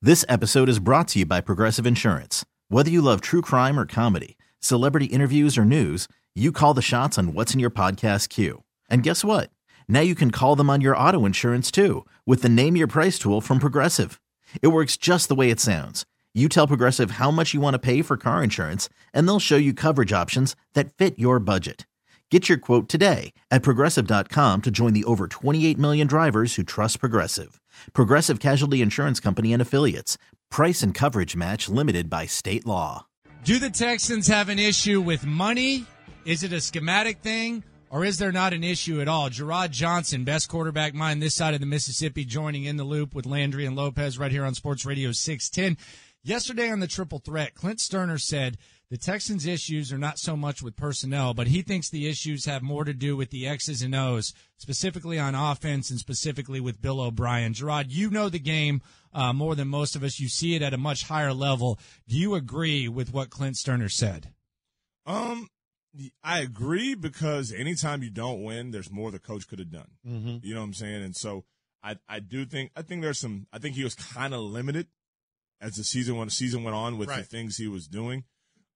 This episode is brought to you by Progressive Insurance. Whether you love true crime or comedy, celebrity interviews or news, you call the shots on what's in your podcast queue. And guess what? Now you can call them on your auto insurance too with the Name Your Price tool from Progressive. It works just the way it sounds. You tell Progressive how much you want to pay for car insurance, and they'll show you coverage options that fit your budget. Get your quote today at Progressive.com to join the over 28 million drivers who trust Progressive. Progressive Casualty Insurance Company and Affiliates. Price and coverage match limited by state law. Do the Texans have an issue with money? Is it a schematic thing? Or is there not an issue at all? Gerard Johnson, best quarterback mind this side of the Mississippi, joining In the Loop with Landry and Lopez right here on Sports Radio 610. Yesterday on the Triple Threat, Clint Sterner said the Texans' issues are not so much with personnel, but he thinks the issues have more to do with the X's and O's, specifically on offense and specifically with Bill O'Brien. Gerard, you know the game more than most of us. You see it at a much higher level. Do you agree with what Clint Sterner said? I agree, because anytime you don't win, there's more the coach could have done. Mm-hmm. You know what I'm saying? And so I think he was kind of limited as the season went on with the things he was doing.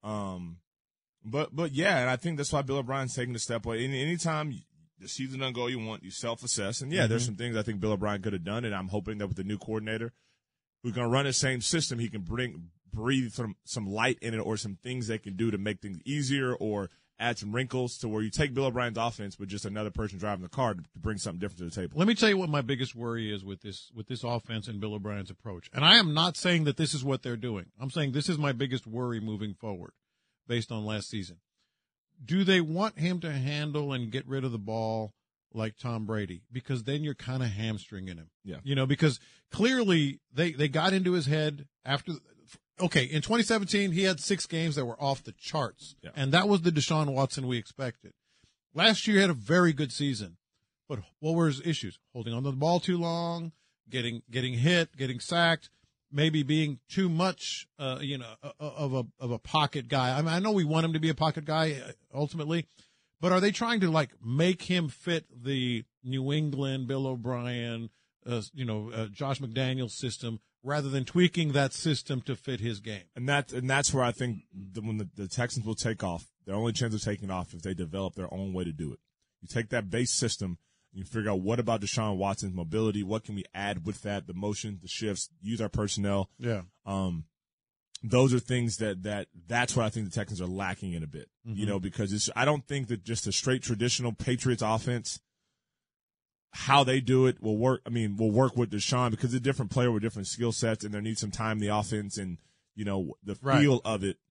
But yeah, and I think that's why Bill O'Brien's taking a step away. Anytime the season doesn't go you want, you self-assess. And yeah, there's some things I think Bill O'Brien could have done, and I'm hoping that with the new coordinator who's going to run the same system, he can breathe some light in it, or some things they can do to make things easier, or add some wrinkles to where you take Bill O'Brien's offense with just another person driving the car to bring something different to the table. Let me tell you what my biggest worry is with this offense and Bill O'Brien's approach. And I am not saying that this is what they're doing. I'm saying this is my biggest worry moving forward based on last season. Do they want him to handle and get rid of the ball like Tom Brady? Because then you're kind of hamstringing him. Yeah. You know, because clearly they got into his head after – okay, in 2017, he had 6 games that were off the charts, and that was the Deshaun Watson we expected. Last year, he had a very good season, but what were his issues? Holding on to the ball too long, getting hit, getting sacked, maybe being too much, of a pocket guy. I mean, I know we want him to be a pocket guy ultimately, but are they trying to make him fit the New England, Bill O'Brien, Josh McDaniels system, rather than tweaking that system to fit his game? And that's where I think when the Texans will take off, their only chance of taking off if they develop their own way to do it. You take that base system and you figure out, what about Deshaun Watson's mobility? What can we add with that? The motion, the shifts, use our personnel. Yeah. Those are things that's what I think the Texans are lacking in a bit, because I don't think that just a straight traditional Patriots offense, how they do it will work. I mean, will work with Deshaun, because it's a different player with different skill sets, and there needs some time in the offense, and the feel of it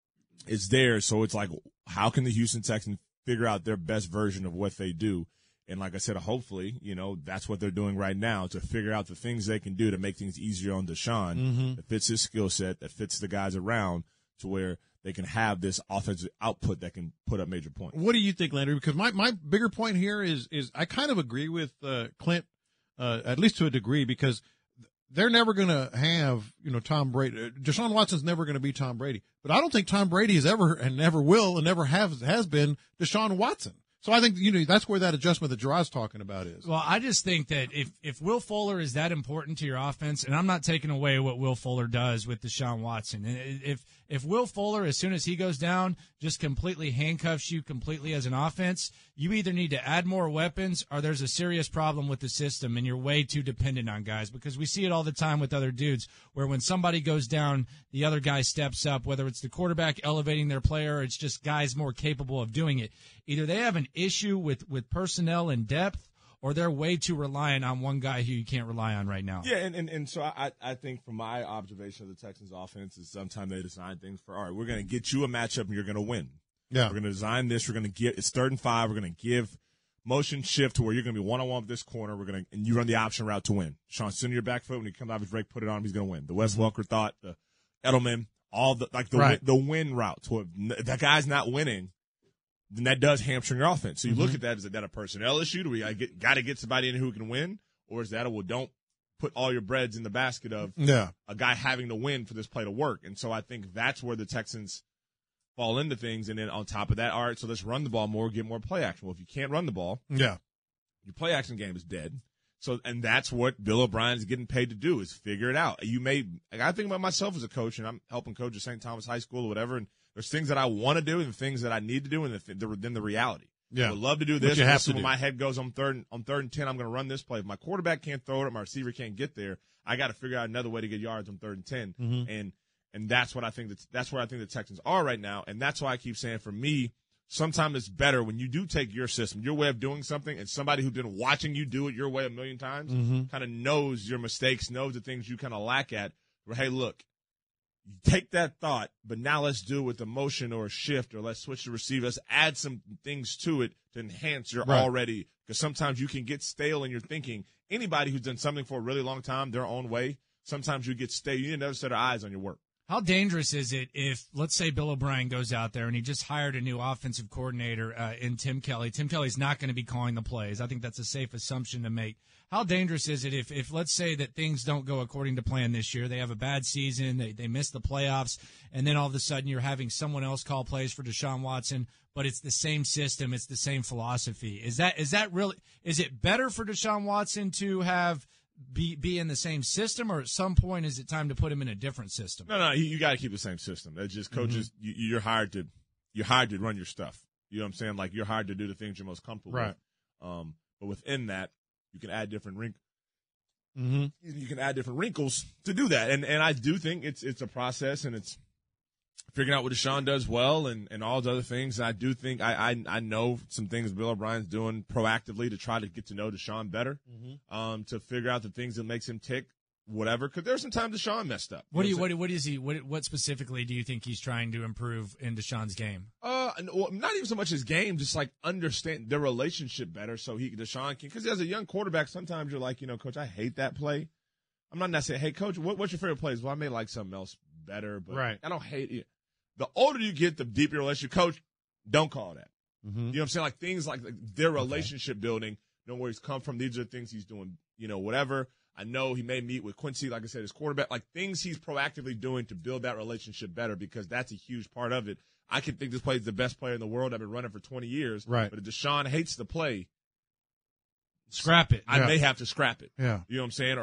is there. So it's like, how can the Houston Texans figure out their best version of what they do? And like I said, hopefully, that's what they're doing right now, to figure out the things they can do to make things easier on Deshaun, that fits his skill set, that fits the guys around, to where they can have this offensive output that can put up major points. What do you think, Landry? Because my bigger point here is I kind of agree with Clint, at least to a degree, because they're never going to have, Tom Brady. Deshaun Watson's never going to be Tom Brady. But I don't think Tom Brady has ever and never will and never has been Deshaun Watson. So I think, that's where that adjustment that Gerard's talking about is. Well, I just think that if Will Fuller is that important to your offense, and I'm not taking away what Will Fuller does with Deshaun Watson, and if Will Fuller, as soon as he goes down, just completely handcuffs you completely as an offense, you either need to add more weapons, or there's a serious problem with the system and you're way too dependent on guys, because we see it all the time with other dudes where when somebody goes down, the other guy steps up, whether it's the quarterback elevating their player or it's just guys more capable of doing it. Either they have an issue with personnel and depth, or they're way too reliant on one guy who you can't rely on right now. Yeah, and so I think from my observation of the Texans offense is sometimes they design things for, all right, we're going to get you a matchup and you're going to win. Yeah. We're going to design this. We're going to it's 3rd and 5. We're going to give motion shift to where you're going to be one-on-one with this corner. And you run the option route to win. Sean, send your back foot. When he comes out of his break, put it on him, he's going to win. The Wes Welker thought, the Edelman, all the win route. So if that guy's not winning, then that does hamstring your offense. So you look at that, is that a personnel issue? Do we got to get somebody in who can win? Or is that don't put all your breads in the basket of a guy having to win for this play to work? And so I think that's where the Texans fall into things. And then on top of that, all right, so let's run the ball more, get more play action. Well, if you can't run the ball, your play action game is dead. So, and that's what Bill O'Brien is getting paid to do, is figure it out. I think about myself as a coach, and I'm helping coach at St. Thomas High School or whatever, and there's things that I want to do and things that I need to do, and then the reality. Yeah. I would love to do this. You have to when do. my head goes on third and 10, I'm going to run this play. If my quarterback can't throw it or my receiver can't get there, I got to figure out another way to get yards on 3rd and 10. Mm-hmm. And that's what I think that's where I think the Texans are right now. And that's why I keep saying, for me, sometimes it's better when you do take your system, your way of doing something, and somebody who's been watching you do it your way a million times kind of knows your mistakes, knows the things you kind of lack at. Where, hey, look, you take that thought, but now let's do it with a motion or a shift, or let's switch the receiver. Let's add some things to it to enhance your already. Because sometimes you can get stale in your thinking. Anybody who's done something for a really long time their own way, sometimes you get stale. You need another set of eyes on your work. How dangerous is it if, let's say, Bill O'Brien goes out there and he just hired a new offensive coordinator in Tim Kelly? Tim Kelly's not going to be calling the plays. I think that's a safe assumption to make. How dangerous is it if let's say that things don't go according to plan this year, they have a bad season, they miss the playoffs, and then all of a sudden you're having someone else call plays for Deshaun Watson, but it's the same system, it's the same philosophy. Is it better for Deshaun Watson to be in the same system, or at some point is it time to put him in a different system? No, you got to keep the same system. That's just coaches. You're hired to run your stuff. You know what I'm saying? Like, you're hired to do the things you're most comfortable with. But within that, you can add different You can add different wrinkles to do that. And I do think it's a process, and it's figuring out what Deshaun does well and all the other things. And I do think I know some things Bill O'Brien's doing proactively to try to get to know Deshaun better, to figure out the things that makes him tick, whatever. Because there's some times Deshaun messed up. What specifically do you think he's trying to improve in Deshaun's game? Not even so much his game, just like understand their relationship better, so Deshaun can. Because as a young quarterback, sometimes you're like, Coach, I hate that play. I'm not necessarily, hey, Coach, what's your favorite plays? Well, I may like something else better, but I don't hate it. The older you get, the deeper your relationship. Coach, don't call that. You know what I'm saying? Like, things like their relationship building, where he's come from. These are the things he's doing, whatever. I know he may meet with Quincy, like I said, his quarterback, like things he's proactively doing to build that relationship better, because that's a huge part of it. I can think this player is the best player in the world. I've been running for 20 years. Right. But if Deshaun hates the play, scrap it. I may have to scrap it. Yeah. You know what I'm saying?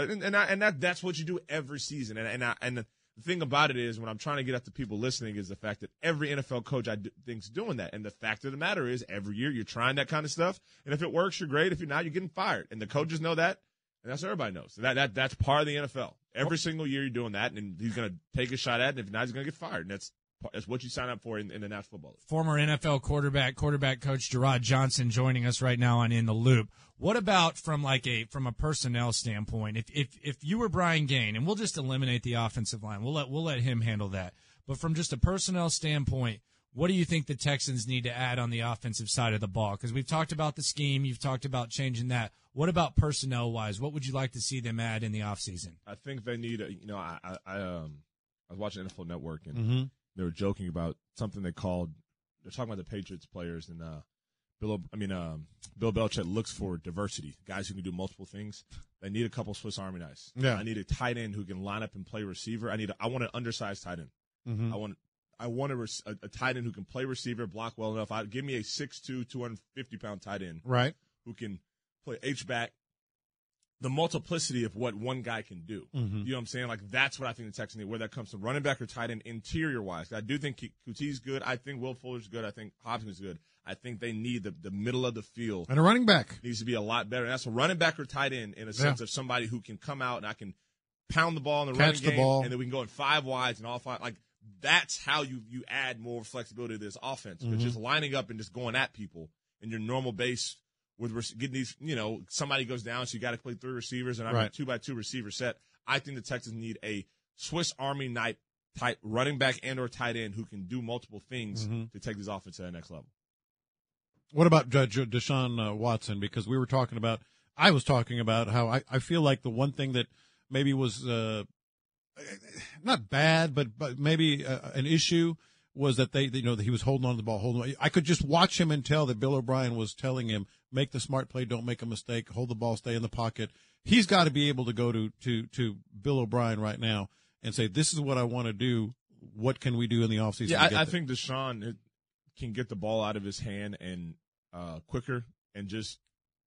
Or that's what you do every season. And the thing about it is, when I'm trying to get at the people listening, is the fact that every NFL coach I think's doing that. And the fact of the matter is, every year you're trying that kind of stuff. And if it works, you're great. If you're not, you're getting fired. And the coaches know that. And that's what everybody knows. That's part of the NFL. Every single year you're doing that, and he's going to take a shot at it. And if not, he's going to get fired. And that's what you sign up for in the National Football League. Former NFL quarterback coach Gerard Johnson joining us right now on In the Loop. What about from a personnel standpoint? If you were Brian Gaine, and we'll just eliminate the offensive line, we'll let him handle that. But from just a personnel standpoint, what do you think the Texans need to add on the offensive side of the ball? Because we've talked about the scheme, you've talked about changing that. What about personnel-wise? What would you like to see them add in the offseason? I think they need I was watching NFL Network, and they were joking about something they're talking about the Patriots players, and Bill Belichick looks for diversity, guys who can do multiple things. They need a couple Swiss Army knives. Yeah. I need a tight end who can line up and play receiver. I want an undersized tight end. I want a tight end who can play receiver, block well enough. Give me a 6'2", 250-pound tight end, right, who can play H-back. The multiplicity of what one guy can do. You know what I'm saying? Like, that's what I think the Texans need, where that comes from running back or tight end interior-wise. I do think Coutie's good. I think Will Fuller's good. I think Hopkins is good. I think they need the middle of the field. And a running back. Needs to be a lot better. And that's a running back or tight end in a sense of somebody who can come out and I can pound the ball in the running game. And then we can go in 5 wides and all 5. Like, that's how you add more flexibility to this offense. But just lining up and just going at people in your normal base with getting these, somebody goes down, so you got to play 3 receivers, and I'm a 2x2 receiver set. I think the Texans need a Swiss Army knife type running back and or tight end who can do multiple things to take this offense to the next level. What about Deshaun Watson? Because I was talking about how I feel like the one thing that maybe was not bad, but maybe an issue was that that he was holding on to the ball. I could just watch him and tell that Bill O'Brien was telling him, make the smart play, don't make a mistake, hold the ball, stay in the pocket. He's got to be able to go to Bill O'Brien right now and say, this is what I want to do. What can we do in the offseason? Yeah, I think Deshaun can get the ball out of his hand and quicker and just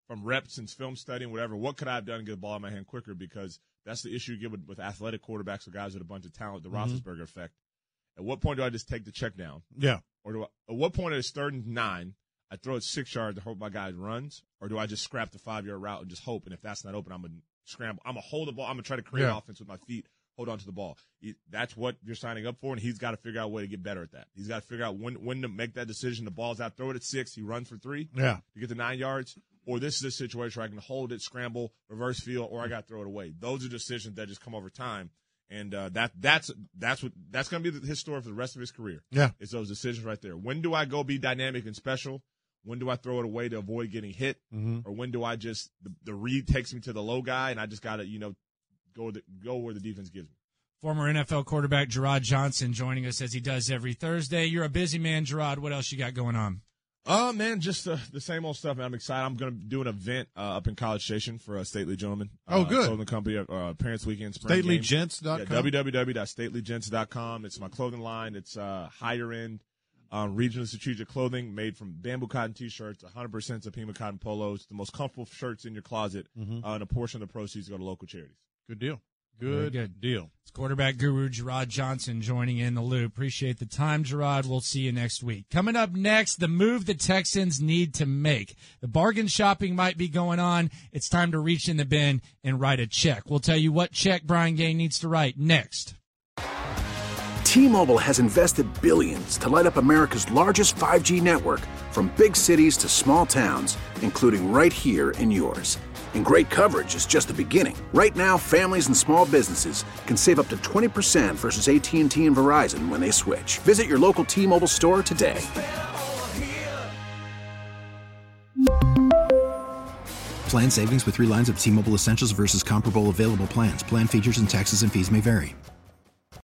from reps and film studying, whatever, what could I have done to get the ball in my hand quicker? Because that's the issue you get with athletic quarterbacks or guys with a bunch of talent, the Roethlisberger effect. At what point do I just take the check down? Yeah. Or at what point it's 3rd and 9, I throw it 6 yards to hope my guy runs? Or do I just scrap the 5-yard route and just hope? And if that's not open, I'm going to scramble. I'm going to hold the ball. I'm going to try to create offense with my feet, hold on to the ball. That's what you're signing up for, and he's got to figure out a way to get better at that. He's got to figure out when to make that decision. The ball's out, throw it at 6, he runs for 3 to get the 9 yards. Or this is a situation where I can hold it, scramble, reverse field, or I got to throw it away. Those are decisions that just come over time. And that's going to be his story for the rest of his career. Yeah. It's those decisions right there. When do I go be dynamic and special? When do I throw it away to avoid getting hit? Or when do I just the read takes me to the low guy and I just got to go where the defense gives me? Former NFL quarterback Gerard Johnson joining us as he does every Thursday. You're a busy man, Gerard. What else you got going on? Man, just the same old stuff, man. I'm excited. I'm going to do an event up in College Station for Stately Gentlemen. Oh, good. Clothing company, Parents Weekend Spring StatelyGents.com. Yeah, www.statelyGents.com. It's my clothing line. It's higher end, regional strategic clothing made from bamboo cotton T-shirts, 100% Supima cotton polos, the most comfortable shirts in your closet, and a portion of the proceeds go to local charities. Good deal. Good deal. It's quarterback guru Gerard Johnson joining in the loop. Appreciate the time, Gerard. We'll see you next week. Coming up next, the move the Texans need to make. The bargain shopping might be going on. It's time to reach in the bin and write a check. We'll tell you what check Brian Gay needs to write next. T-Mobile has invested billions to light up America's largest 5G network, from big cities to small towns, including right here in yours. And great coverage is just the beginning. Right now, families and small businesses can save up to 20% versus AT&T and Verizon when they switch. Visit your local T-Mobile store today. Plan savings with 3 lines of T-Mobile Essentials versus comparable available plans. Plan features and taxes and fees may vary.